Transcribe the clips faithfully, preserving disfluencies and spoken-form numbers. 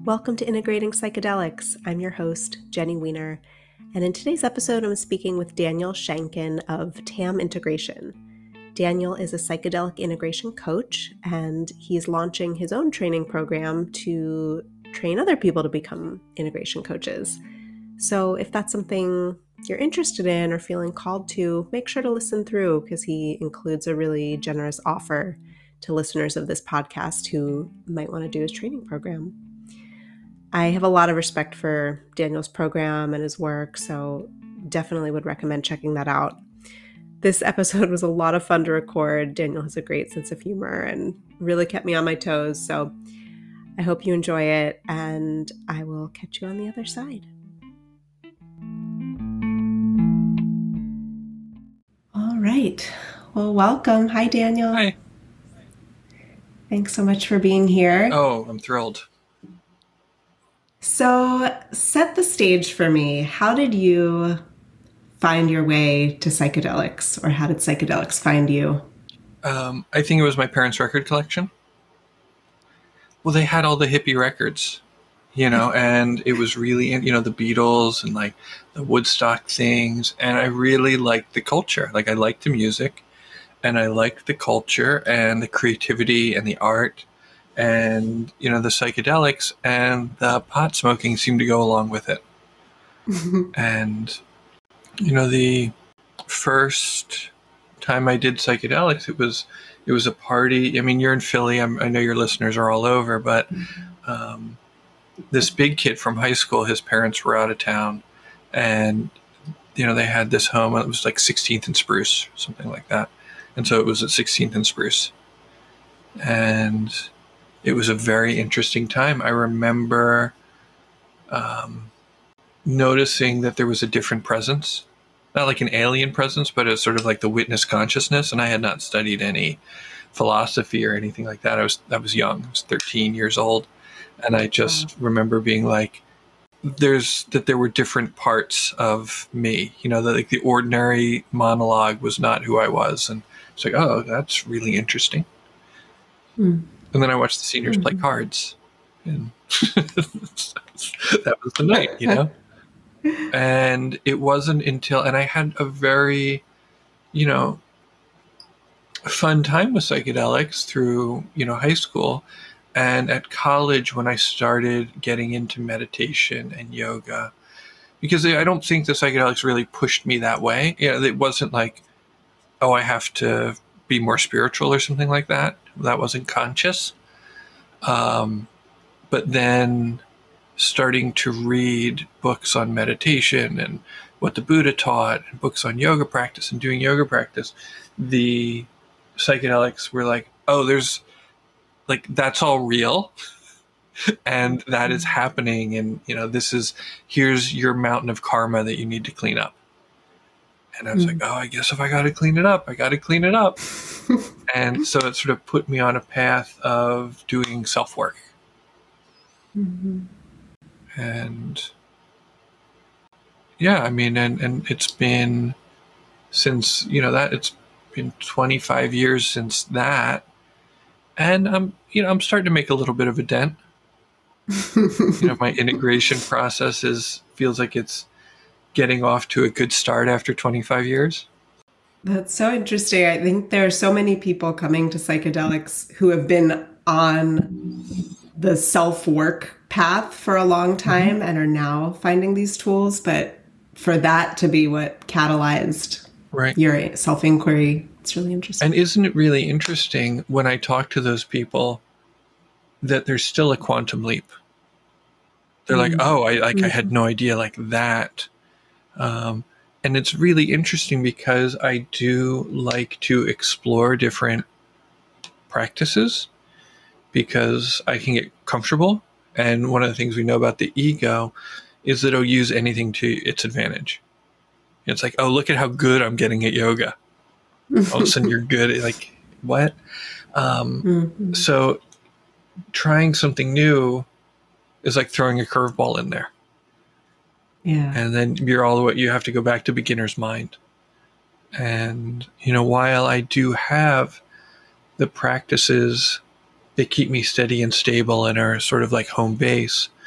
Welcome to Integrating Psychedelics. I'm your host, Jenny Weiner, and in today's episode, I'm speaking with Daniel Shankin of T A M Integration. Daniel is a psychedelic integration coach, and he's launching his own training program to train other people to become integration coaches. So if that's something you're interested in or feeling called to, make sure to listen through because he includes a really generous offer to listeners of this podcast who might want to do his training program. I have a lot of respect for Daniel's program and his work, so definitely would recommend checking that out. This episode was a lot of fun to record. Daniel has a great sense of humor and really kept me on my toes, so I hope you enjoy it, and I will catch you on the other side. All right. Well, welcome. Hi, Daniel. Hi. Thanks so much for being here. Oh, I'm thrilled. So, set the stage for me. How did you find your way to psychedelics, or how did psychedelics find you? Um, I think it was my parents' record collection. Well, they had all the hippie records, you know, and it was really, you know, the Beatles and like the Woodstock things. And I really liked the culture. Like, I liked the music and I liked the culture and the creativity and the art. And, you know, the psychedelics and the pot smoking seemed to go along with it. And, you know, the first time I did psychedelics, it was it was a party. I mean, you're in Philly. I'm, I know your listeners are all over, but um, this big kid from high school, his parents were out of town. And, you know, they had this home. It was like sixteenth and Spruce, something like that. And so it was at sixteenth and Spruce. And it was a very interesting time. I remember um, noticing that there was a different presence, not like an alien presence, but it's sort of like the witness consciousness. And I had not studied any philosophy or anything like that. I was I was young. I was thirteen years old, and I just wow. remember being like, "There's that there were different parts of me. You know, that like the ordinary monologue was not who I was." And it's like, "Oh, that's really interesting." Mm. And then I watched the seniors mm-hmm. play cards, and that was the night, you know? And it wasn't until, and I had a very, you know, fun time with psychedelics through, you know, high school. And at college, when I started getting into meditation and yoga, because I don't think the psychedelics really pushed me that way. You know, it wasn't like, oh, I have to be more spiritual or something like that. That wasn't conscious. Um, but then starting to read books on meditation and what the Buddha taught, and books on yoga practice and doing yoga practice, the psychedelics were like, oh, there's like, that's all real. And that is happening. And, you know, this is, here's your mountain of karma that you need to clean up. And I was mm. like, oh, I guess if I got to clean it up, I got to clean it up. And so it sort of put me on a path of doing self-work. Mm-hmm. And yeah, I mean, and, and it's been since, you know, that it's been twenty-five years since that. And I'm, you know, I'm starting to make a little bit of a dent. You know, my integration process is, feels like it's getting off to a good start after twenty-five years. That's so interesting. I think there are so many people coming to psychedelics who have been on the self-work path for a long time mm-hmm. and are now finding these tools. But for that to be what catalyzed right. your self-inquiry, it's really interesting. And isn't it really interesting when I talk to those people that there's still a quantum leap? They're mm-hmm. like, oh, I like mm-hmm. I had no idea like that. Um, and it's really interesting because I do like to explore different practices because I can get comfortable. And one of the things we know about the ego is that it'll use anything to its advantage. It's like, oh, look at how good I'm getting at yoga. All of a sudden you're good at like, what? Um, mm-hmm. So trying something new is like throwing a curveball in there. Yeah. And then you're all the way, you have to go back to beginner's mind. And, you know, while I do have the practices that keep me steady and stable and are sort of like home base,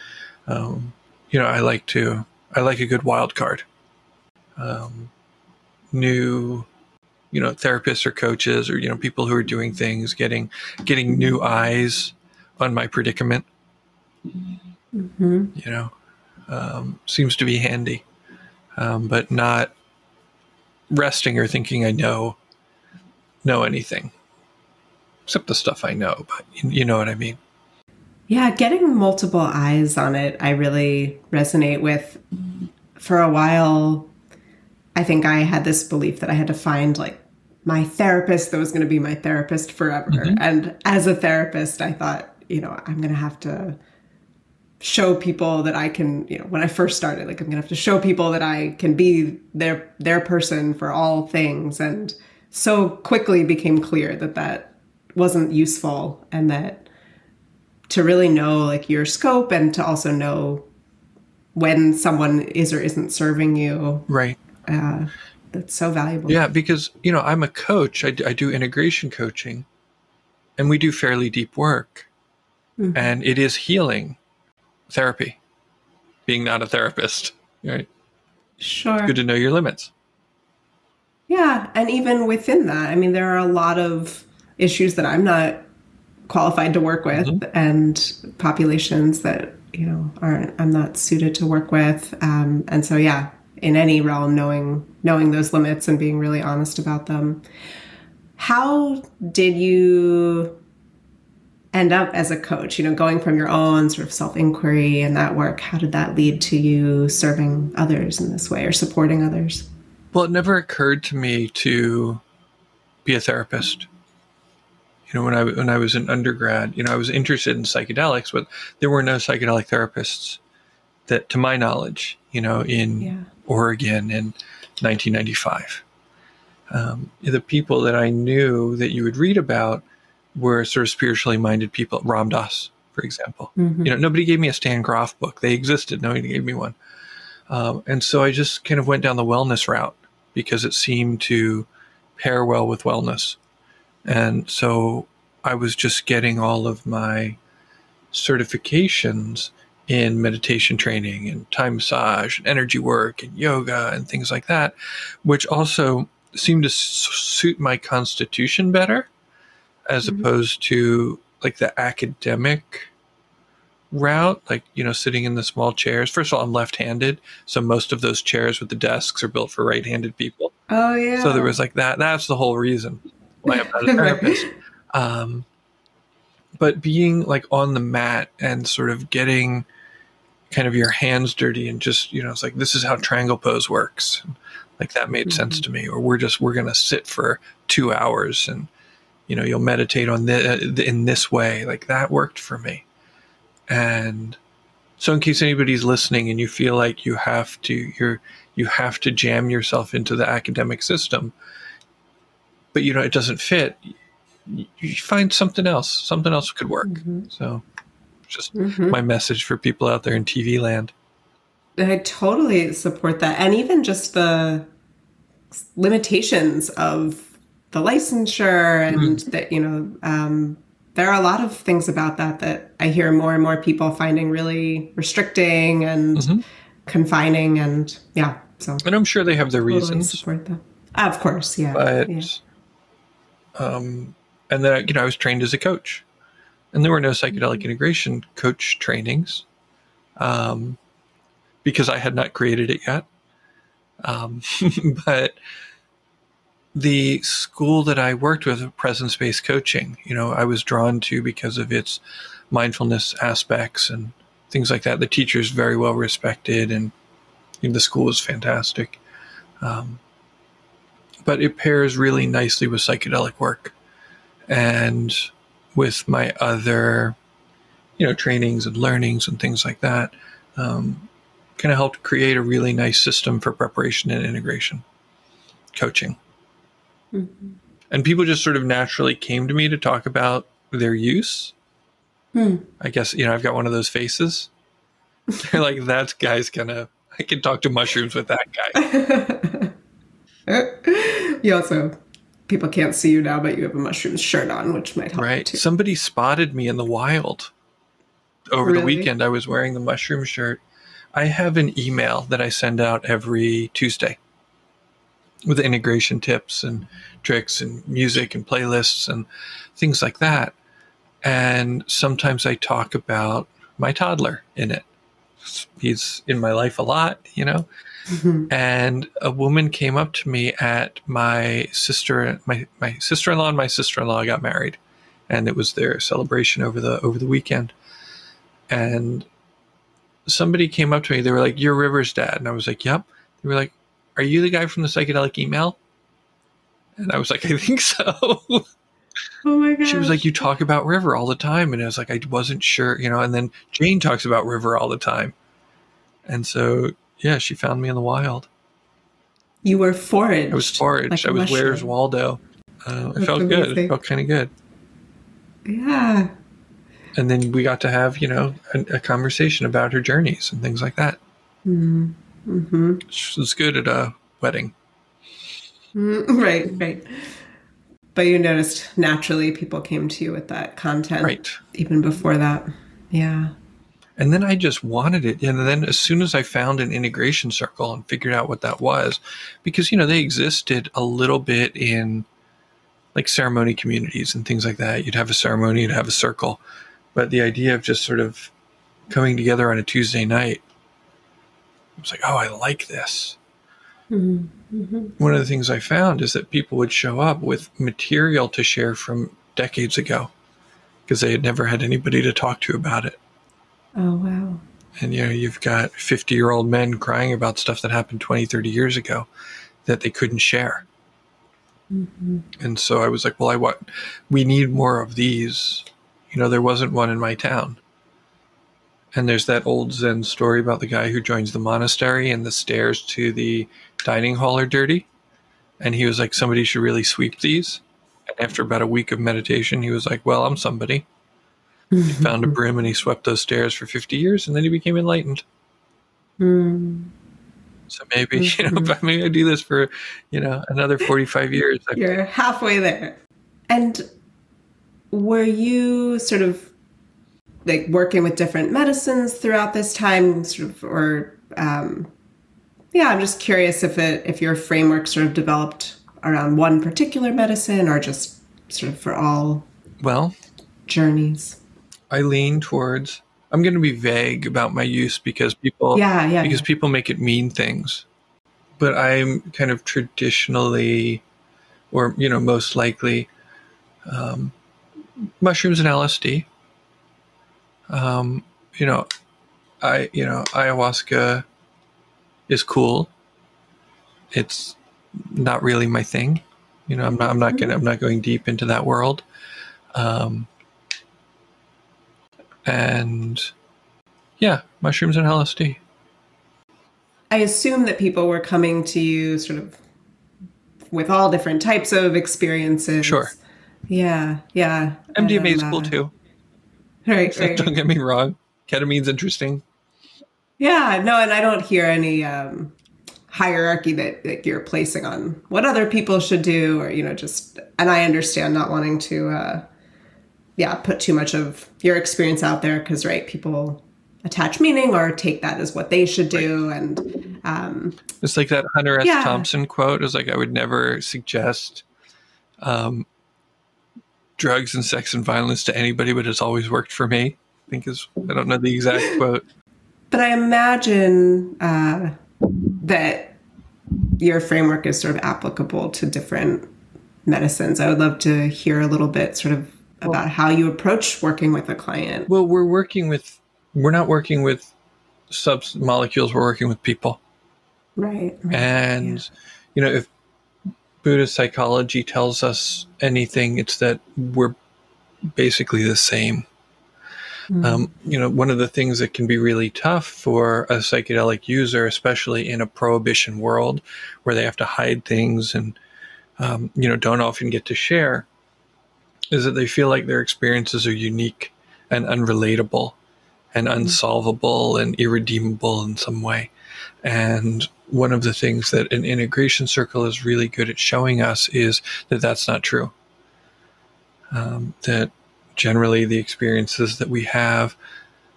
Um, you know, I like to, I like a good wild card. Um, new, you know, therapists or coaches or, you know, people who are doing things, getting, getting new eyes on my predicament, Mm-hmm. you know, um, seems to be handy, um, but not resting or thinking I know, know anything, except the stuff I know, but you, you know what I mean? Yeah, getting multiple eyes on it, I really resonate with. For a while, I think I had this belief that I had to find like my therapist that was going to be my therapist forever. Mm-hmm. And as a therapist, I thought, you know, I'm going to have to show people that I can, you know, when I first started, like I'm going to have to show people that I can be their their person for all things. And so quickly became clear that that wasn't useful, and that to really know like your scope and to also know when someone is or isn't serving you. Right. Uh, that's so valuable. Yeah, because, you know, I'm a coach. I, I do integration coaching, and we do fairly deep work. Mm-hmm. And it is healing therapy, being not a therapist, right? Sure. It's good to know your limits. Yeah, and even within that, I mean, there are a lot of issues that I'm not qualified to work with, mm-hmm. and populations that, you know, aren't, I'm not suited to work with. Um, and so, yeah, in any realm, knowing, knowing those limits and being really honest about them. How did you end up as a coach, you know, going from your own sort of self-inquiry and that work? How did that lead to you serving others in this way or supporting others? Well, it never occurred to me to be a therapist. You know, when I when I was an undergrad, you know, I was interested in psychedelics, but there were no psychedelic therapists that, to my knowledge, you know, in yeah. Oregon in nineteen ninety-five. Um, the people that I knew that you would read about were sort of spiritually minded people. Ram Dass, for example. Mm-hmm. You know, nobody gave me a Stan Grof book. They existed. Nobody gave me one. Um, and so I just kind of went down the wellness route because it seemed to pair well with wellness. And so I was just getting all of my certifications in meditation training and Thai massage and energy work and yoga and things like that, which also seemed to suit my constitution better, as mm-hmm. opposed to like the academic route, like, you know, sitting in the small chairs. First of all, I'm left-handed, so most of those chairs with the desks are built for right-handed people. Oh, yeah. So there was like that. That's the whole reason why I'm not a therapist. Um, but being like on the mat and sort of getting kind of your hands dirty and just, you know, it's like, this is how triangle pose works. Like that made mm-hmm. sense to me. Or we're just, we're going to sit for two hours and, you know, you'll meditate on the, in this way. Like that worked for me. And so in case anybody's listening and you feel like you have to, you're, you have to jam yourself into the academic system, but you know, it doesn't fit, you find something else, something else could work. Mm-hmm. So just mm-hmm. my message for people out there in T V land. I totally support that. And even just the limitations of the licensure and mm-hmm. that, you know, um, there are a lot of things about that that I hear more and more people finding really restricting and mm-hmm. confining, and yeah. So, and I'm sure they have their totally reasons. Support them. Uh, of course, yeah. But, yeah. um, and then you know I was trained as a coach, and there were no psychedelic mm-hmm. integration coach trainings, um, because I had not created it yet. Um, but the school that I worked with, presence-based coaching, you know, I was drawn to because of its mindfulness aspects and things like that. The teacher's very well respected, and you know, the school is fantastic. Um, but it pairs really nicely with psychedelic work and with my other, you know, trainings and learnings and things like that. Um, kind of helped create a really nice system for preparation and integration coaching. Mm-hmm. And people just sort of naturally came to me to talk about their use. Hmm. I guess, you know, I've got one of those faces. They're like, that guy's gonna, I can talk to mushrooms with that guy. You also, people can't see you now, but you have a mushrooms shirt on, which might help right. too. Somebody spotted me in the wild. over the Really? weekend, I was wearing the mushroom shirt. I have an email that I send out every Tuesday with integration tips and tricks and music and playlists and things like that. And sometimes I talk about my toddler in it. He's in my life a lot, you know. Mm-hmm. And a woman came up to me at my sister, my, my sister-in-law and my sister-in-law got married, and it was their celebration over the over the weekend. And somebody came up to me. They were like, "You're River's dad," and I was like, "Yep." They were like, "Are you the guy from the psychedelic email?" And I was like, "I think so." Oh my gosh. She was like, "You talk about River all the time," and I was like, "I wasn't sure," you know. And then Jane talks about River all the time, and so yeah, she found me in the wild. You were foraged. I was foraged. Like I a was mushroom. Where's Waldo. Uh, it That's felt good. amazing. It felt kind of good. Yeah. And then we got to have, you know, a, a conversation about her journeys and things like that. Mm-hmm. Which was good at a wedding. Mm, right, right. But you noticed naturally people came to you with that content. Right. Even before that. Yeah. And then I just wanted it. And then as soon as I found an integration circle and figured out what that was, because, you know, they existed a little bit in like ceremony communities and things like that. You'd have a ceremony, you'd have a circle. But the idea of just sort of coming together on a Tuesday night, I was like, oh, I like this. Mm-hmm. One of the things I found is that people would show up with material to share from decades ago because they had never had anybody to talk to about it. Oh, wow. And, you know, you've got fifty-year-old men crying about stuff that happened twenty, thirty years ago that they couldn't share. Mm-hmm. And so I was like, well, I want, we need more of these. You know, there wasn't one in my town. And there's that old Zen story about the guy who joins the monastery and the stairs to the dining hall are dirty. And he was like, somebody should really sweep these. And after about a week of meditation, he was like, well, I'm somebody. He found a broom and he swept those stairs for fifty years, and then he became enlightened. Mm. So maybe, you know, maybe I do this for, you know, another forty-five years. You're halfway there. And were you sort of like working with different medicines throughout this time, sort of, or um, yeah, I'm just curious if it if your framework sort of developed around one particular medicine or just sort of for all well journeys. I lean towards, I'm going to be vague about my use because people, yeah, yeah, because yeah. people make it mean things. But I'm kind of traditionally, or, you know, most likely, um, mushrooms and L S D. Um, you know, I, you know, ayahuasca is cool. It's not really my thing. You know, I'm not, I'm not going I'm not going deep into that world. Um, and yeah, mushrooms and L S D. I assume that people were coming to you sort of with all different types of experiences. Sure. Yeah, yeah. M D M A is And, cool uh, too. Right, right. Don't get me wrong. Ketamine's interesting. Yeah, no, and I don't hear any um, hierarchy that, that you're placing on what other people should do, or, you know, just, and I understand not wanting to, uh, yeah, put too much of your experience out there because, right, people attach meaning or take that as what they should do. Right. And um, it's like that Hunter S. yeah. Thompson quote. It was like, I would never suggest um, drugs and sex and violence to anybody, but it's always worked for me. I think is, I don't know the exact quote. But I imagine uh, that your framework is sort of applicable to different medicines. I would love to hear a little bit sort of about well, how you approach working with a client. Well, we're working with, we're not working with sub molecules, we're working with people. Right. right and, yeah. you know, if Buddhist psychology tells us anything, it's that we're basically the same. Mm. Um, you know, one of the things that can be really tough for a psychedelic user, especially in a prohibition world where they have to hide things and, um, you know, don't often get to share, is that they feel like their experiences are unique and unrelatable and unsolvable and irredeemable in some way. And one of the things that an integration circle is really good at showing us is that that's not true. Um, that generally the experiences that we have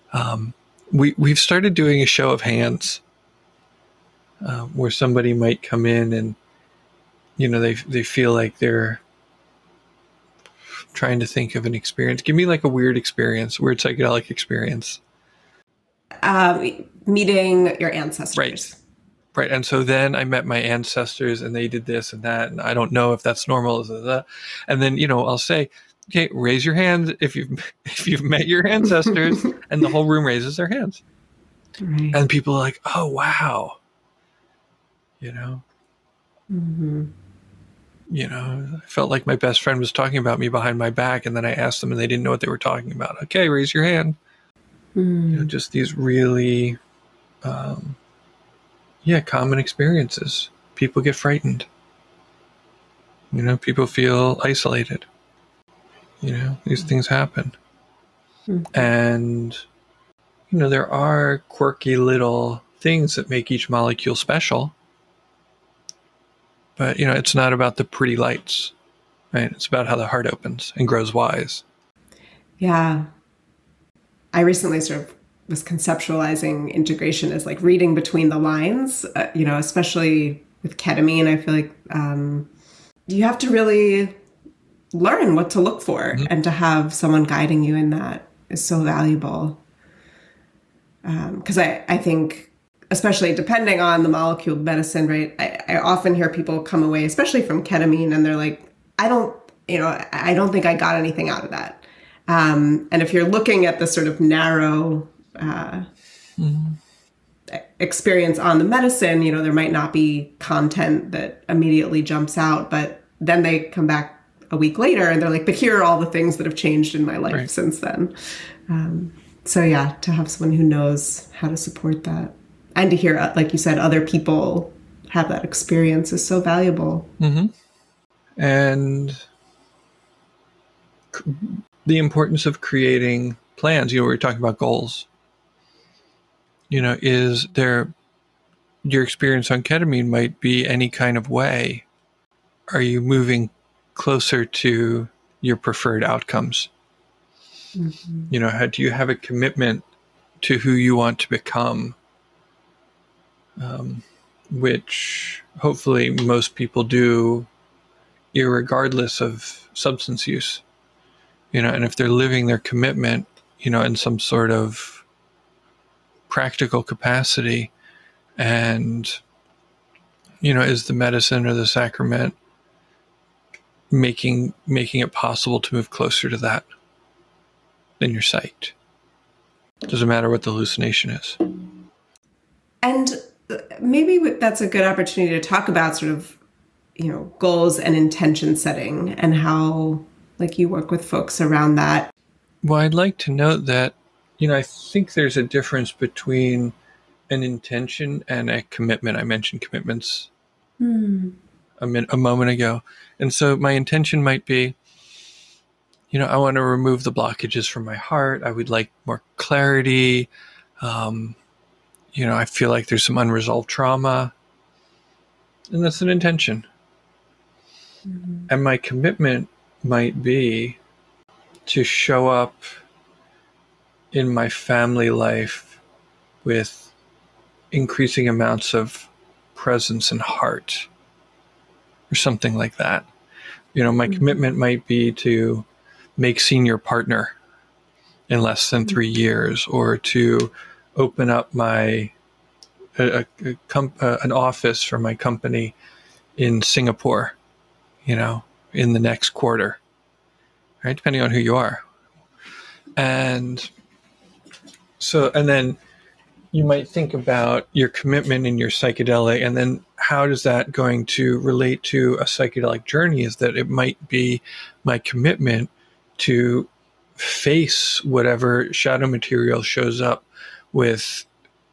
Um, we, we've started doing a show of hands uh, where somebody might come in and, you know, they they feel like they're trying to think of an experience. Give me like a weird experience, weird psychedelic experience. Um, meeting your ancestors. Right. Right. And so then I met my ancestors and they did this and that. And I don't know if that's normal. And then, you know, I'll say, okay, raise your hand if you've, if you've met your ancestors, and the whole room raises their hands. Right. And people are like, oh, wow. You know, mm-hmm. you know, I felt like my best friend was talking about me behind my back. And then I asked them and they didn't know what they were talking about. Okay, raise your hand. Mm. You know, just these really, um, yeah, common experiences. People get frightened. You know, people feel isolated. You know, these things happen. Mm-hmm. And, you know, there are quirky little things that make each molecule special. But, you know, it's not about the pretty lights, right? It's about how the heart opens and grows wise. Yeah. I recently sort of was conceptualizing integration as like reading between the lines, uh, you know, especially with ketamine. I feel like um, you have to really learn what to look for, mm-hmm. and to have someone guiding you in that is so valuable. Because um, I, I think, especially depending on the molecule of medicine, right, I, I often hear people come away, especially from ketamine, and they're like, I don't, you know, I don't think I got anything out of that. Um, and if you're looking at the sort of narrow uh, mm-hmm. experience on the medicine, you know, there might not be content that immediately jumps out, but then they come back a week later and they're like, but here are all the things that have changed in my life right. since then. Um, so yeah, to have someone who knows how to support that and to hear, like you said, other people have that experience is so valuable. Mm-hmm. And c- the importance of creating plans, you know, we were talking about goals, you know, is there, your experience on ketamine might be any kind of way. Are you moving closer to your preferred outcomes? Mm-hmm. You know, how, do you have a commitment to who you want to become? Um, which hopefully most people do, irregardless of substance use. You know, and if they're living their commitment, you know, in some sort of practical capacity, and, you know, is the medicine or the sacrament making making it possible to move closer to that, then you're psyched. Doesn't matter what the hallucination is. And maybe that's a good opportunity to talk about sort of, you know, goals and intention setting and how, like, you work with folks around that. Well, I'd like to note that, you know, I think there's a difference between an intention and a commitment. I mentioned commitments mm. a, min- a moment ago. And so my intention might be, you know, I want to remove the blockages from my heart. I would like more clarity. Um, you know, I feel like there's some unresolved trauma. And that's an intention. Mm-hmm. And my commitment might be to show up in my family life with increasing amounts of presence and heart, or something like that. You know, my mm-hmm. commitment might be to make senior partner in less than three years, or to open up my a, a, com- uh, an office for my company in Singapore, you know, in the next quarter, right? Depending on who you are. And so, and then you might think about your commitment in your psychedelic, and then how does that going to relate to a psychedelic journey? Is that it might be my commitment to face whatever shadow material shows up with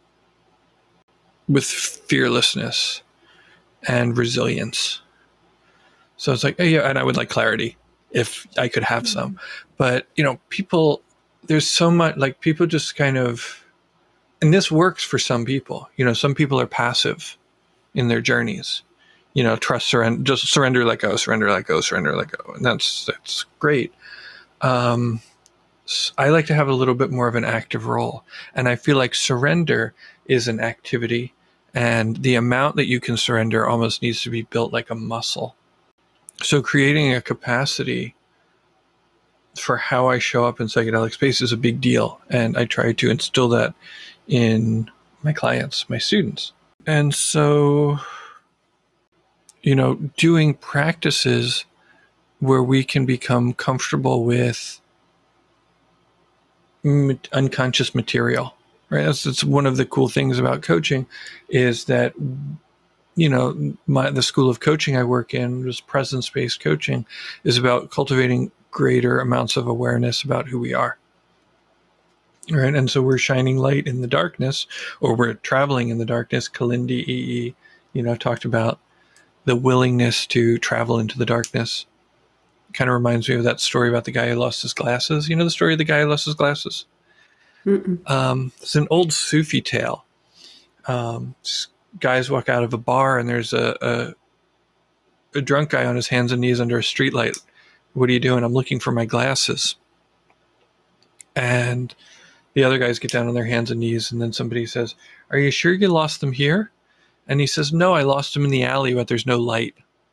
with fearlessness and resilience. So it's like, oh yeah, and I would like clarity if I could have some. But, you know, people, there's so much, like, people just kind of, and this works for some people. You know, some people are passive in their journeys. You know, trust, surrender, just surrender, let go, surrender, let go, surrender, let go. And that's, that's great. Um, I like to have a little bit more of an active role. And I feel like surrender is an activity, and the amount that you can surrender almost needs to be built like a muscle. So creating a capacity for how I show up in psychedelic space is a big deal. And I try to instill that in my clients, my students. And so, you know, doing practices where we can become comfortable with unconscious material, right? That's, that's one of the cool things about coaching, is that, you know, my, the school of coaching I work in, just presence-based coaching, is about cultivating greater amounts of awareness about who we are, right? And so we're shining light in the darkness, or we're traveling in the darkness. Kalindi E E, you know, talked about the willingness to travel into the darkness. Kind of reminds me of that story about the guy who lost his glasses. You know the story of the guy who lost his glasses? Um, it's an old Sufi tale. Um, guys walk out of a bar, and there's a, a a drunk guy on his hands and knees under a streetlight. What are you doing? I'm looking for my glasses. And the other guys get down on their hands and knees, and then somebody says, "Are you sure you lost them here?" And he says, "No, I lost them in the alley, but there's no light."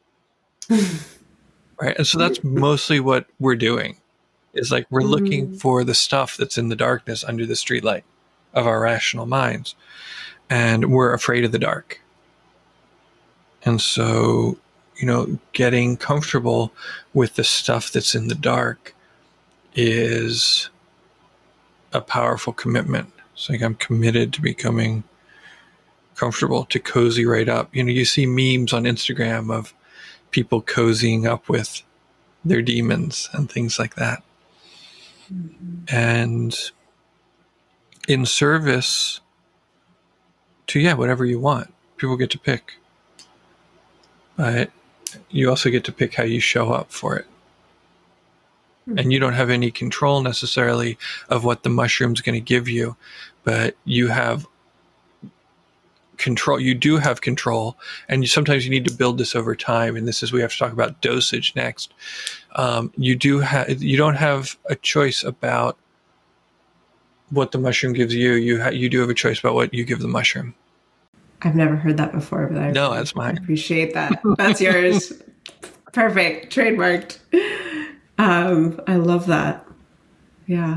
Right. And so that's mostly what we're doing, is like we're mm. looking for the stuff that's in the darkness under the streetlight of our rational minds. And we're afraid of the dark. And so, you know, getting comfortable with the stuff that's in the dark is a powerful commitment. It's like I'm committed to becoming comfortable, to cozy right up. You know, you see memes on Instagram of people cozying up with their demons and things like that. Mm-hmm. And in service to, yeah, whatever you want, people get to pick. But you also get to pick how you show up for it. Mm-hmm. And you don't have any control necessarily of what the mushroom's going to give you, but you have control. You do have control, and you, sometimes you need to build this over time. And this is, we have to talk about dosage next. Um, you do have, you don't have a choice about what the mushroom gives you. You ha- you do have a choice about what you give the mushroom. I've never heard that before, but I, no, that's mine. I appreciate that. That's yours. Perfect. Trademarked. Um, I love that. Yeah.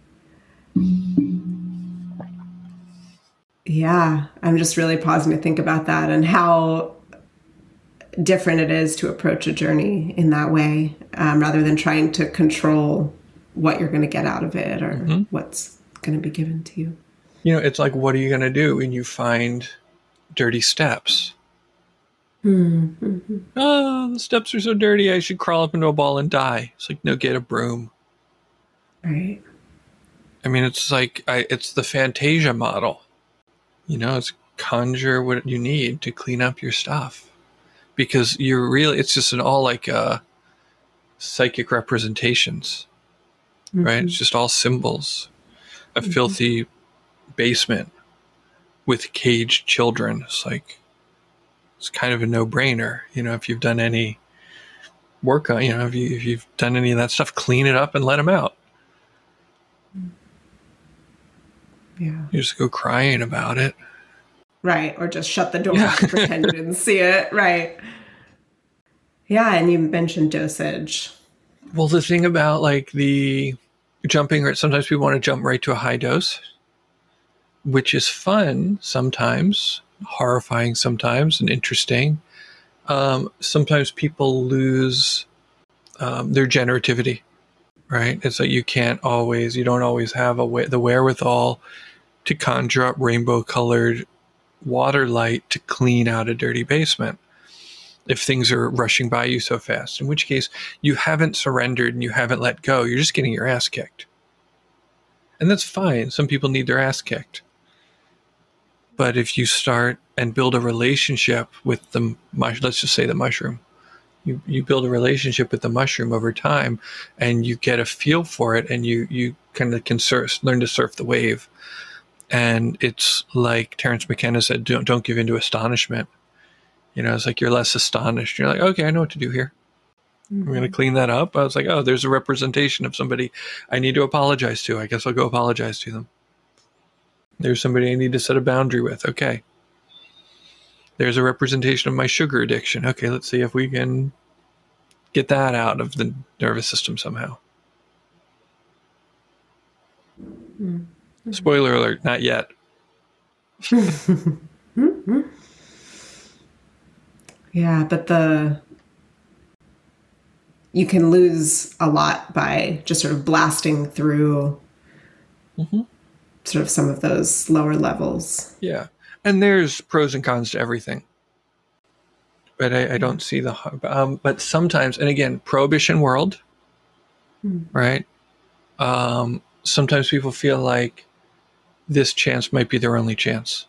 Yeah, I'm just really pausing to think about that and how different it is to approach a journey in that way, um, rather than trying to control what you're going to get out of it or mm-hmm. what's going to be given to you. You know, it's like, what are you going to do when you find dirty steps? Mm-hmm. Oh, the steps are so dirty, I should crawl up into a ball and die. It's like, no, get a broom. Right. I mean, it's like, I, it's the Fantasia model. You know, it's conjure what you need to clean up your stuff, because you're really, it's just an all like uh, psychic representations, mm-hmm. right? It's just all symbols. A mm-hmm. filthy basement with caged children. It's like, it's kind of a no-brainer. You know, if you've done any work on, you know, if, you, if you've done any of that stuff, clean it up and let them out. Yeah. You just go crying about it. Right. Or just shut the door yeah. and pretend you didn't see it. Right. Yeah. And you mentioned dosage. Well, the thing about like the jumping, or sometimes people want to jump right to a high dose, which is fun sometimes, horrifying sometimes, and interesting. Um, sometimes people lose um, their generativity, right? It's like you can't always, you don't always have a way, the wherewithal to conjure up rainbow-colored water light to clean out a dirty basement if things are rushing by you so fast, in which case you haven't surrendered and you haven't let go. You're just getting your ass kicked. And that's fine. Some people need their ass kicked. But if you start and build a relationship with the mush, let's just say the mushroom, you, you build a relationship with the mushroom over time, and you get a feel for it, and you, you kind of can surf, learn to surf the wave. And it's like Terence McKenna said, don't, don't give in to astonishment. You know, it's like you're less astonished. You're like, okay, I know what to do here. I'm going to clean that up. I was like, oh, there's a representation of somebody I need to apologize to. I guess I'll go apologize to them. There's somebody I need to set a boundary with. Okay. There's a representation of my sugar addiction. Okay, let's see if we can get that out of the nervous system somehow. Mm-hmm. Spoiler alert, not yet. Mm-hmm. Yeah, but the you can lose a lot by just sort of blasting through mm-hmm. sort of some of those lower levels. Yeah. And there's pros and cons to everything. But I, I don't see the... Um, but sometimes, and again, prohibition world, mm. right? Um, sometimes people feel like this chance might be their only chance.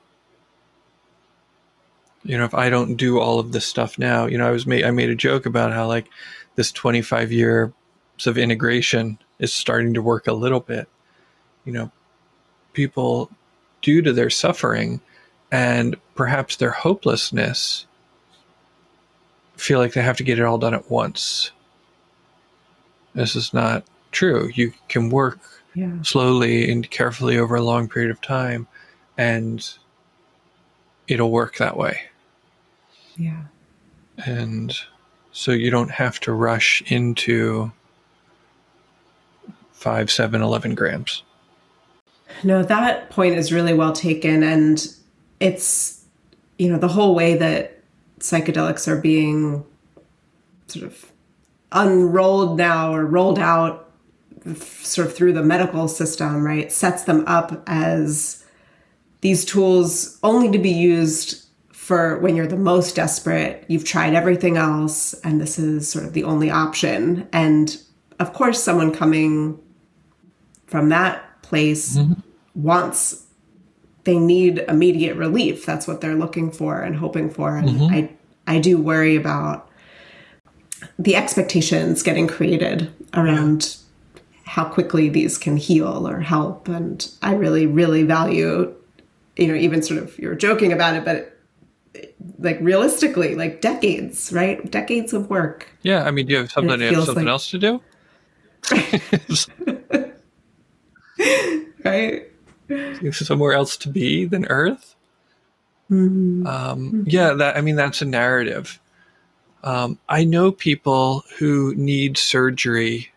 You know, if I don't do all of this stuff now, you know, I was made, I made a joke about how like this twenty-five years of integration is starting to work a little bit. You know, people, due to their suffering and perhaps their hopelessness, feel like they have to get it all done at once. This is not true. You can work yeah. slowly and carefully over a long period of time, and it'll work that way. Yeah. And so you don't have to rush into five, seven, eleven grams. No, that point is really well taken. And it's, you know, the whole way that psychedelics are being sort of unrolled now or rolled out sort of through the medical system, right, sets them up as these tools only to be used for when you're the most desperate. You've tried everything else, and this is sort of the only option. And of course, someone coming from that place mm-hmm. wants, they need immediate relief. That's what they're looking for and hoping for. And mm-hmm. I, I do worry about the expectations getting created around yeah. how quickly these can heal or help. And I really, really value, you know, even sort of, you're joking about it, but like realistically, like decades, right? Decades of work. Yeah. I mean, do you have something, you have something like... else to do? Right? Somewhere else to be than Earth? Mm-hmm. Um, mm-hmm. Yeah, that, I mean, that's a narrative. Um, I know people who need surgery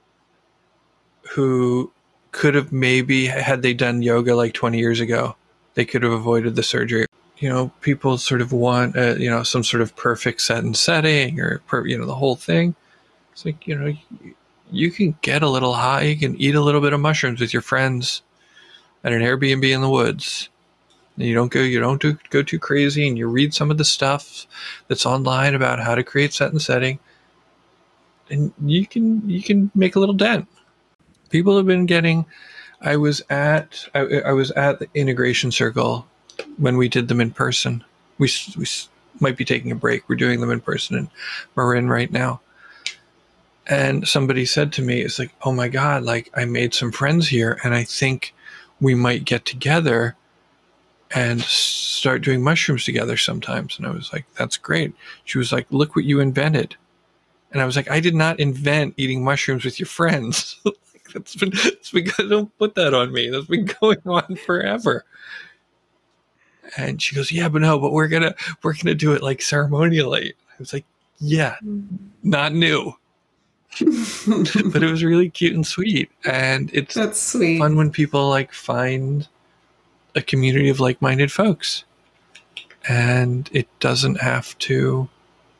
who could have maybe, had they done yoga like twenty years ago, they could have avoided the surgery. You know, people sort of want, uh, you know, some sort of perfect set and setting or, per, you know, the whole thing. It's like, you know, you, you can get a little high, you can eat a little bit of mushrooms with your friends at an Airbnb in the woods. And you don't go, you don't do, go too crazy, and you read some of the stuff that's online about how to create set and setting, and you can, you can make a little dent. People have been getting, I was at, I, I was at the Integration Circle when we did them in person. We, we might be taking a break. We're doing them in person in Marin right now. And somebody said to me, it's like, oh my God, like I made some friends here, and I think we might get together and start doing mushrooms together sometimes. And I was like, that's great. She was like, look what you invented. And I was like, I did not invent eating mushrooms with your friends. Like, that's been, it's been, don't put that on me. That's been going on forever. And she goes, yeah, but no, but we're going to, we're going to do it like ceremonially. I was like, yeah, not new. But it was really cute and sweet. And it's That's sweet. Fun when people like find a community of like-minded folks. And it doesn't have to,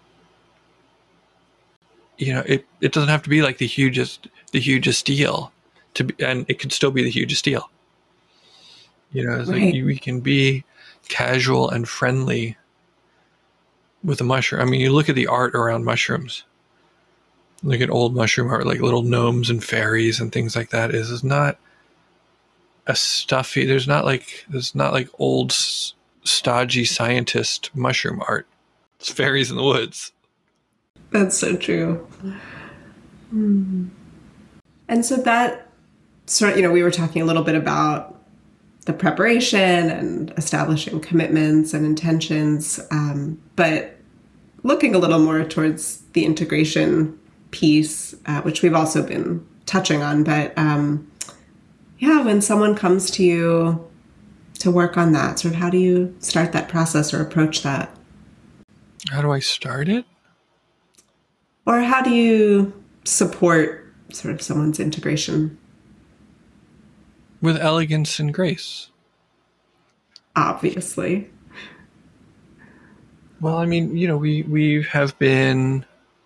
you know, it, it doesn't have to be like the hugest, the hugest deal to be, and it could still be the hugest deal. You know, it's right. like you, we can be casual and friendly with a mushroom. I mean, you look at the art around mushrooms. Look at old mushroom art, like little gnomes and fairies and things like that. Is is not a stuffy. There's not like there's not like old stodgy scientist mushroom art. It's fairies in the woods. That's so true. Mm-hmm. And so that sort of, you know, we were talking a little bit about the preparation and establishing commitments and intentions, um, but looking a little more towards the integration piece, uh, which we've also been touching on, but um, yeah, when someone comes to you to work on that, sort of how do you start that process or approach that? How do I start it? Or how do you support sort of someone's integration? With elegance and grace. Obviously. Well, I mean, you know, we, we have been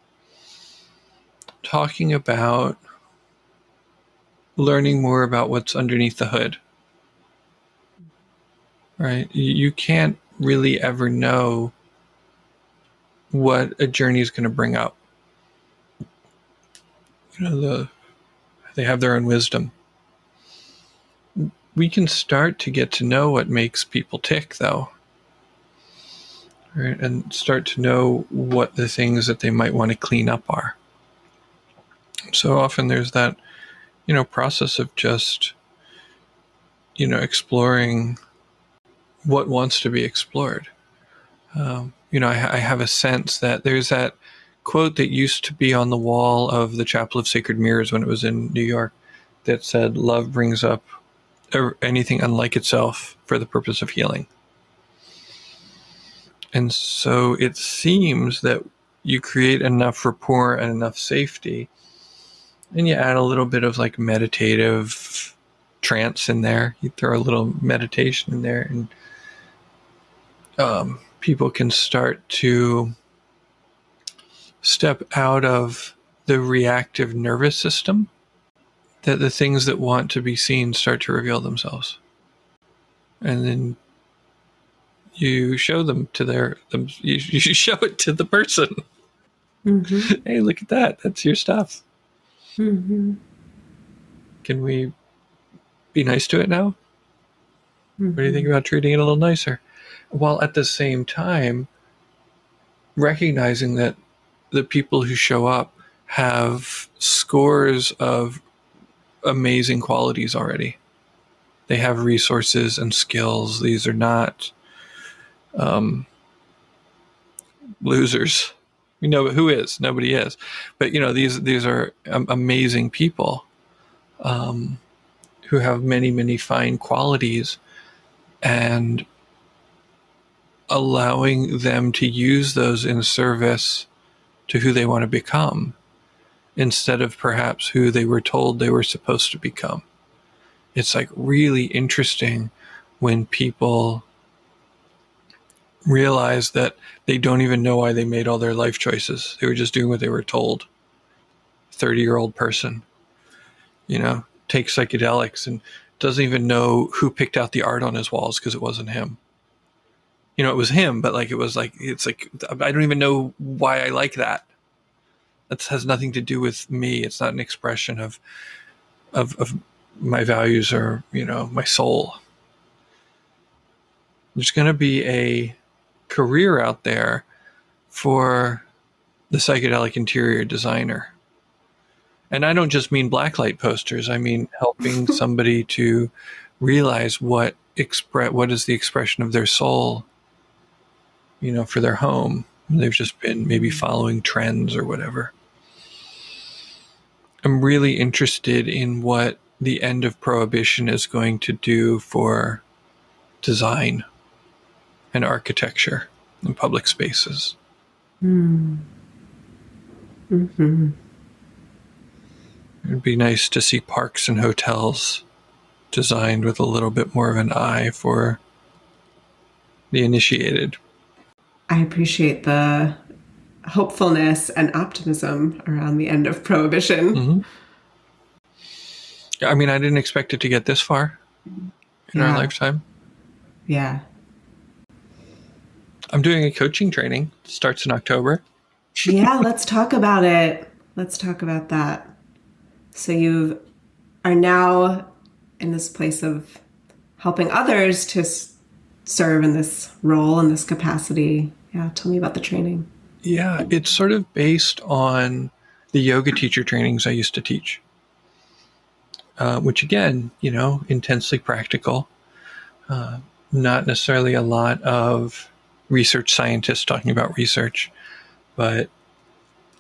talking about learning more about what's underneath the hood, right? You can't really ever know what a journey is going to bring up. You know, the, they have their own wisdom. We can start to get to know what makes people tick, though, right? And start to know what the things that they might want to clean up are. So often there's that, you know, process of just, you know, exploring what wants to be explored. Um, you know, I, I have a sense that there's that quote that used to be on the wall of the Chapel of Sacred Mirrors when it was in New York that said, "Love brings up anything unlike itself for the purpose of healing." And so it seems that you create enough rapport and enough safety, and you add a little bit of like meditative trance in there. You throw a little meditation in there, and um, people can start to step out of the reactive nervous system, that the things that want to be seen start to reveal themselves. And then you show them to their, them, you, you show it to the person. Mm-hmm. Hey, look at that. That's your stuff. Mm-hmm. Can we be nice to it now? Mm-hmm. What do you think about treating it a little nicer? While at the same time, recognizing that the people who show up have scores of amazing qualities already. They have resources and skills. These are not um, losers. We know who is. Nobody is. But, you know, these these are um, amazing people um, who have many, many fine qualities, and allowing them to use those in service to who they want to become, instead of perhaps who they were told they were supposed to become. It's like really interesting when people realize that they don't even know why they made all their life choices. They were just doing what they were told. thirty-year-old person, you know, takes psychedelics and doesn't even know who picked out the art on his walls because it wasn't him. You know, it was him, but like it was like, it's like, I don't even know why I like that. That has nothing to do with me. It's not an expression of, of, of my values or, you know, my soul. There's going to be a career out there for the psychedelic interior designer. And I don't just mean blacklight posters. I mean helping somebody to realize what expre- what is the expression of their soul, you know, for their home. They've just been maybe following trends or whatever. I'm really interested in what the end of Prohibition is going to do for design and architecture in public spaces. Mm. Mm-hmm. It'd be nice to see parks and hotels designed with a little bit more of an eye for the initiated. I appreciate the hopefulness and optimism around the end of Prohibition. Mm-hmm. I mean, I didn't expect it to get this far in yeah. our lifetime. Yeah. I'm doing a coaching training. It starts in October. Yeah, let's talk about it. Let's talk about that. So you are now in this place of helping others to s- serve in this role, in this capacity. Yeah, tell me about the training. Yeah, it's sort of based on the yoga teacher trainings I used to teach, uh, which again, you know, intensely practical, uh, not necessarily a lot of research scientists talking about research, but,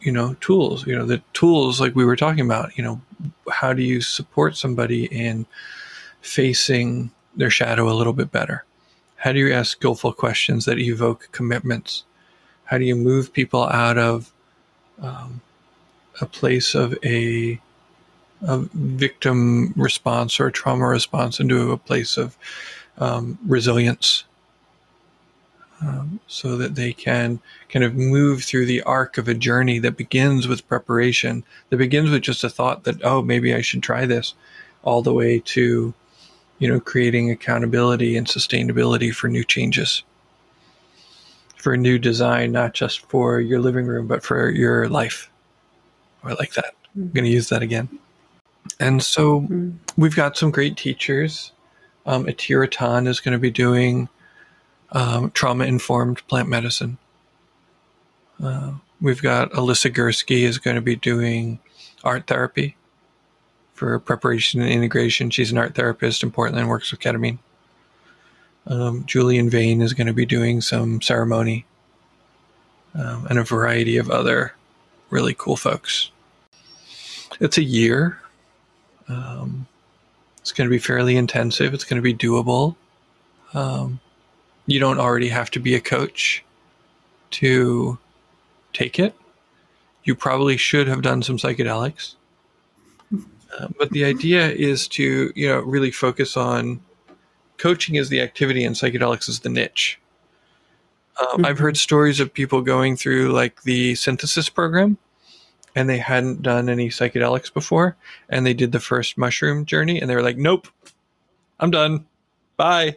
you know, tools, you know, the tools like we were talking about, you know, how do you support somebody in facing their shadow a little bit better? How do you ask skillful questions that evoke commitments? How do you move people out of um, a place of a, a victim response or a trauma response into a place of um, resilience, um, so that they can kind of move through the arc of a journey that begins with preparation, that begins with just a thought that, oh, maybe I should try this, all the way to, you know, creating accountability and sustainability for new changes, for a new design, not just for your living room, but for your life. I like that. Mm-hmm. I'm going to use that again. And so mm-hmm. we've got some great teachers. Um, Atira Tan is going to be doing um, trauma-informed plant medicine. Uh, we've got Alyssa Gursky is going to be doing art therapy for preparation and integration. She's an art therapist in Portland, works with ketamine. Um, Julian Vane is going to be doing some ceremony, um, and a variety of other really cool folks. It's a year. Um, it's going to be fairly intensive. It's going to be doable. Um, you don't already have to be a coach to take it. You probably should have done some psychedelics. Uh, but the idea is to, you know, really focus on coaching is the activity and psychedelics is the niche. Um, mm-hmm. I've heard stories of people going through like the synthesis program and they hadn't done any psychedelics before, and they did the first mushroom journey and they were like, nope, I'm done. Bye.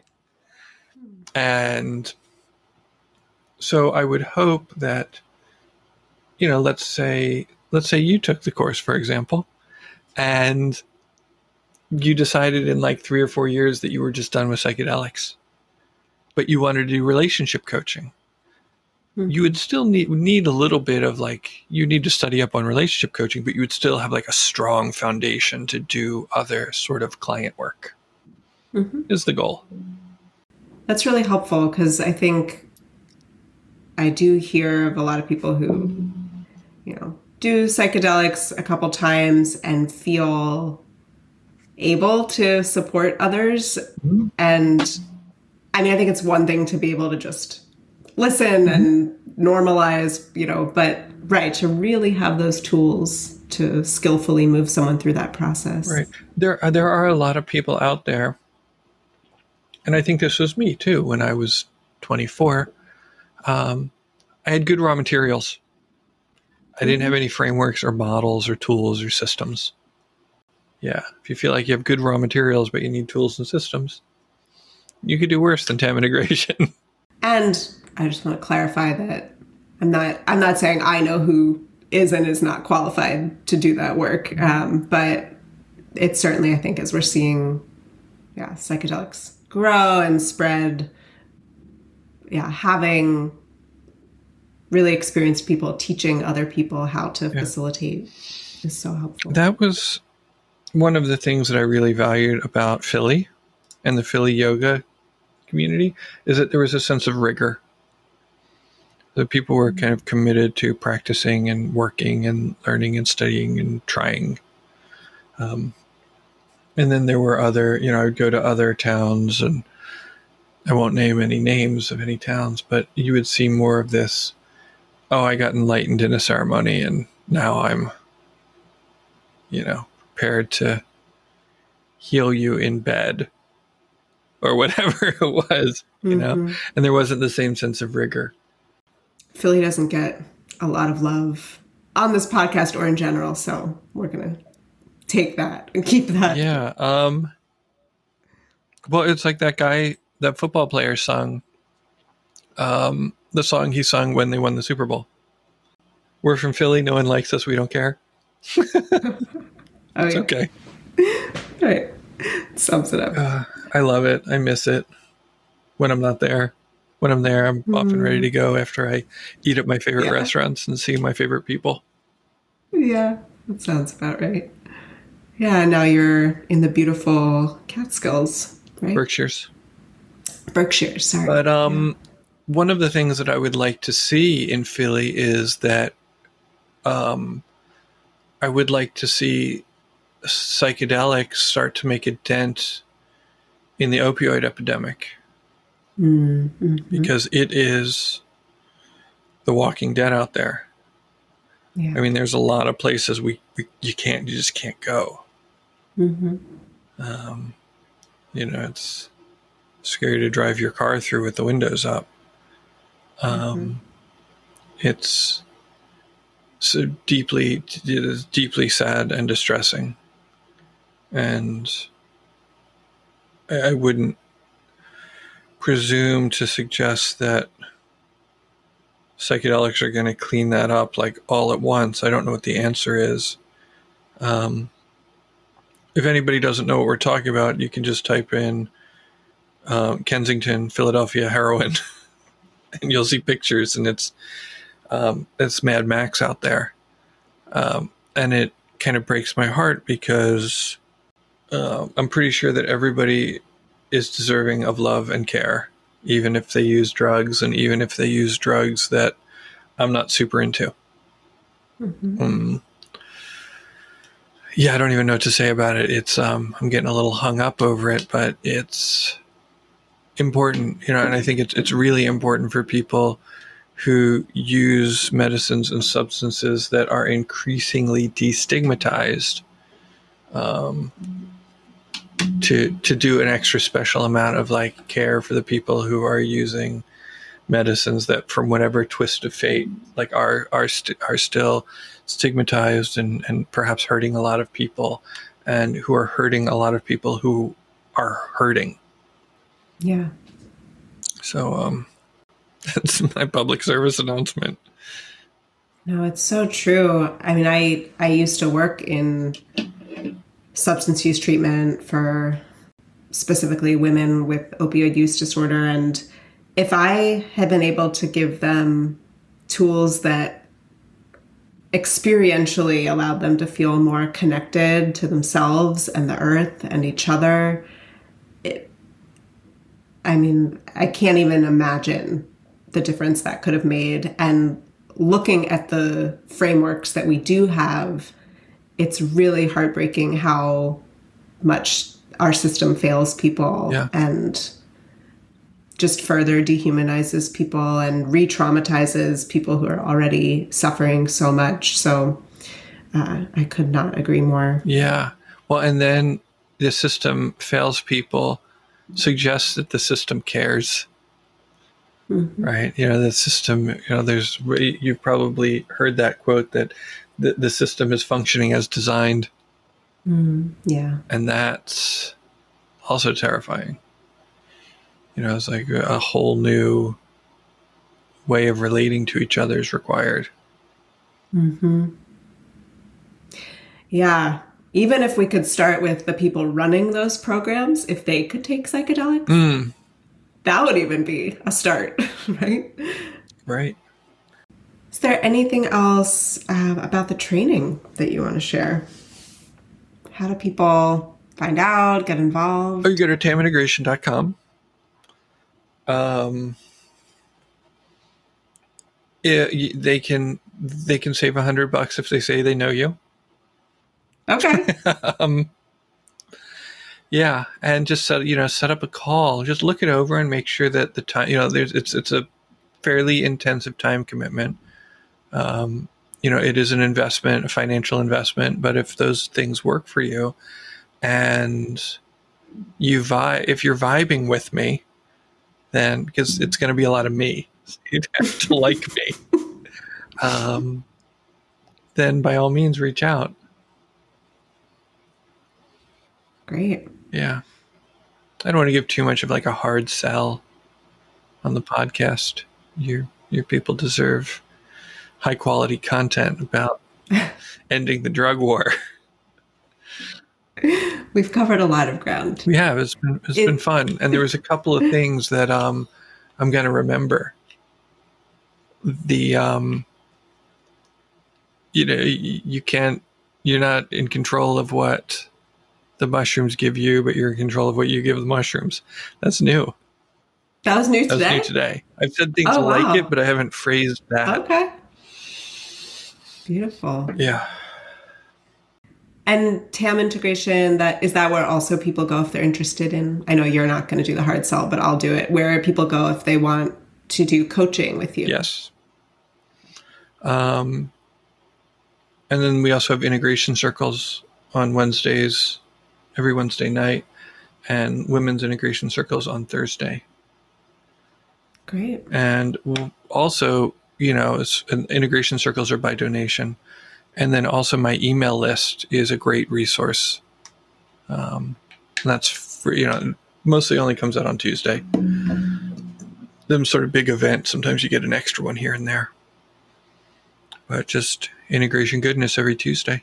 And so I would hope that, you know, let's say, let's say you took the course, for example, and you decided in like three or four years that you were just done with psychedelics, but you wanted to do relationship coaching. Mm-hmm. You would still need need a little bit of like, you need to study up on relationship coaching, but you would still have like a strong foundation to do other sort of client work, mm-hmm. is the goal. That's really helpful, because I think I do hear of a lot of people who, you know, do psychedelics a couple times and feel able to support others. Mm-hmm. And I mean, I think it's one thing to be able to just listen mm-hmm. and normalize, you know, but right, to really have those tools to skillfully move someone through that process. Right. There are, there are a lot of people out there, and I think this was me too when I was twenty-four. Um, I had good raw materials. I didn't have any frameworks or models or tools or systems. Yeah, if you feel like you have good raw materials, but you need tools and systems, you could do worse than TAM integration. And I just want to clarify that I'm not, I'm not saying I know who is and is not qualified to do that work. Um, but it's certainly, I think, as we're seeing, yeah, psychedelics grow and spread, yeah, having really experienced people teaching other people how to yeah. facilitate is so helpful. That was one of the things that I really valued about Philly and the Philly yoga community, is that there was a sense of rigor. That people were kind of committed to practicing and working and learning and studying and trying. Um, and then there were other, you know, I would go to other towns, and I won't name any names of any towns, but you would see more of this, oh, I got enlightened in a ceremony and now I'm, you know, prepared to heal you in bed or whatever it was, you mm-hmm. know, and there wasn't the same sense of rigor. Philly doesn't get a lot of love on this podcast or in general, so we're going to take that and keep that. Yeah. Um, well, it's like that guy, that football player sung um, the song he sung when they won the Super Bowl. We're from Philly. No one likes us. We don't care. oh, it's yeah. okay. Right. Sums it up. Uh, I love it. I miss it when I'm not there. When I'm there, I'm mm. often ready to go after I eat at my favorite yeah. restaurants and see my favorite people. Yeah, that sounds about right. Yeah, now you're in the beautiful Catskills, right? Berkshires. Berkshires, sorry. But um, yeah. one of the things that I would like to see in Philly is that um, I would like to see psychedelics start to make a dent in the opioid epidemic, mm-hmm. because it is the Walking Dead out there. Yeah. I mean, there's a lot of places we, we you can't, you just can't go. Mm-hmm. Um, you know, it's scary to drive your car through with the windows up. Um, mm-hmm. It's so deeply, it is deeply sad and distressing. And I, I wouldn't presume to suggest that psychedelics are going to clean that up like all at once. I don't know what the answer is. Um, if anybody doesn't know what we're talking about, you can just type in um, Kensington, Philadelphia heroin, and you'll see pictures, and it's um, it's Mad Max out there. Um, and it kind of breaks my heart because uh, I'm pretty sure that everybody is deserving of love and care, even if they use drugs, and even if they use drugs that I'm not super into. Mm-hmm. Um, yeah, I don't even know what to say about it. It's um, I'm getting a little hung up over it, but it's important, you know, and I think it's it's really important for people who use medicines and substances that are increasingly destigmatized, um, to to do an extra special amount of like care for the people who are using medicines that, from whatever twist of fate, like are are st- are still stigmatized and and perhaps hurting a lot of people, and who are hurting a lot of people who are hurting. Yeah. So um, that's my public service announcement. No, it's so true. I mean, I I used to work in substance use treatment for specifically women with opioid use disorder. And if I had been able to give them tools that experientially allowed them to feel more connected to themselves and the earth and each other, it, I mean, I can't even imagine the difference that could have made. And looking at the frameworks that we do have, it's really heartbreaking how much our system fails people, yeah. and just further dehumanizes people and re-traumatizes people who are already suffering so much. So uh, I could not agree more. Yeah. Well, and then the system fails people, suggests that the system cares. Mm-hmm. Right. You know, the system, you know, there's, you've probably heard that quote that the, the system is functioning as designed. Mm, yeah. And that's also terrifying. You know, it's like a whole new way of relating to each other is required. Mm-hmm. Yeah. Even if we could start with the people running those programs, if they could take psychedelics, mm. that would even be a start, right? Right. Is there anything else uh, about the training that you want to share? How do people find out, get involved? Oh, you go to tam integration dot com. Um, yeah, they can they can save a hundred bucks if they say they know you. Okay. um, yeah, and just set you know set up a call. Just look it over and make sure that the time you know there's it's it's a fairly intensive time commitment. Um, you know, it is an investment, a financial investment. But if those things work for you, and you vibe, if you're vibing with me, then because it's going to be a lot of me, so you'd have to like me. Um, then by all means, reach out. Great. Yeah. I don't want to give too much of like a hard sell on the podcast. Your your people deserve high quality content about ending the drug war. We've covered a lot of ground. We have. It's been it's it, been fun, and there was a couple of things that um I'm going to remember. The um you know you, you can't you're not in control of what the mushrooms give you, but you're in control of what you give the mushrooms. That's new. That was new today? today? That was new today. I've said things oh, like wow. it, but I haven't phrased that. Okay. Beautiful. Yeah. And T A M integration, that is that where also people go if they're interested in, I know you're not going to do the hard sell, but I'll do it. Where people go if they want to do coaching with you? Yes. Um, and then we also have integration circles on Wednesdays, every Wednesday night, and women's integration circles on Thursday. Great. And we'll also, you know, it's, and integration circles are by donation. And then also my email list is a great resource. Um, and that's free, you know, mostly only comes out on Tuesday. Them sort of big events, sometimes you get an extra one here and there. But just integration goodness every Tuesday.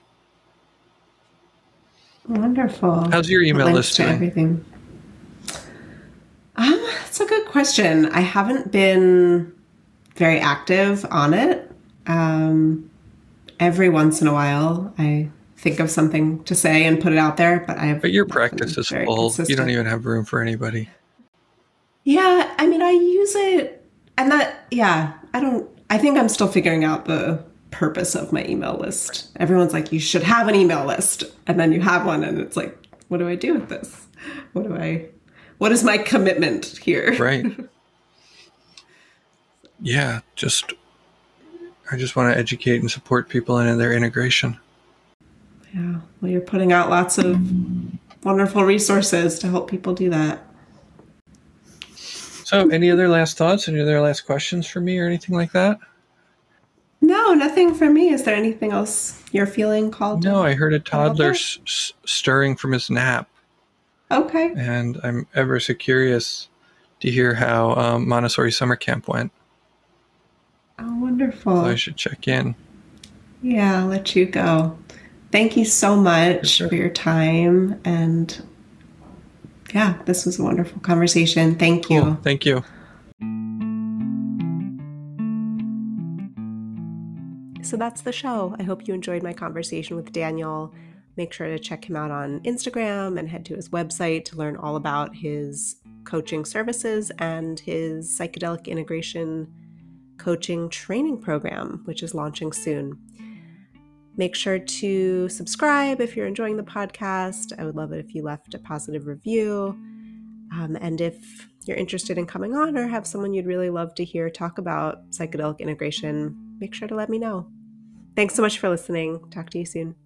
Wonderful. How's your email Links list to doing? Everything. Um, that's a good question. I haven't been very active on it. Um, every once in a while, I think of something to say and put it out there, but I have. But your practice is full. Consistent. You don't even have room for anybody. Yeah, I mean, I use it, and that, yeah, I don't. I think I'm still figuring out the purpose of my email list. Everyone's like, you should have an email list, and then you have one, and it's like, what do I do with this? What do I? What is my commitment here? Right. Yeah, just. I just want to educate and support people in their integration. Yeah, well, you're putting out lots of wonderful resources to help people do that. So, any other last thoughts? Any other last questions for me or anything like that? No, nothing for me. Is there anything else you're feeling called? No, I heard a toddler s- s- stirring from his nap. Okay. And I'm ever so curious to hear how um, Montessori summer camp went. Oh, wonderful. So I should check in. Yeah, I'll let you go. Thank you so much For sure. for your time. And yeah, this was a wonderful conversation. Thank you. Cool. Thank you. So that's the show. I hope you enjoyed my conversation with Daniel. Make sure to check him out on Instagram and head to his website to learn all about his coaching services and his psychedelic integration coaching training program, which is launching soon. Make sure to subscribe if you're enjoying the podcast. I would love it if you left a positive review. Um, and if you're interested in coming on or have someone you'd really love to hear talk about psychedelic integration, make sure to let me know. Thanks so much for listening. Talk to you soon.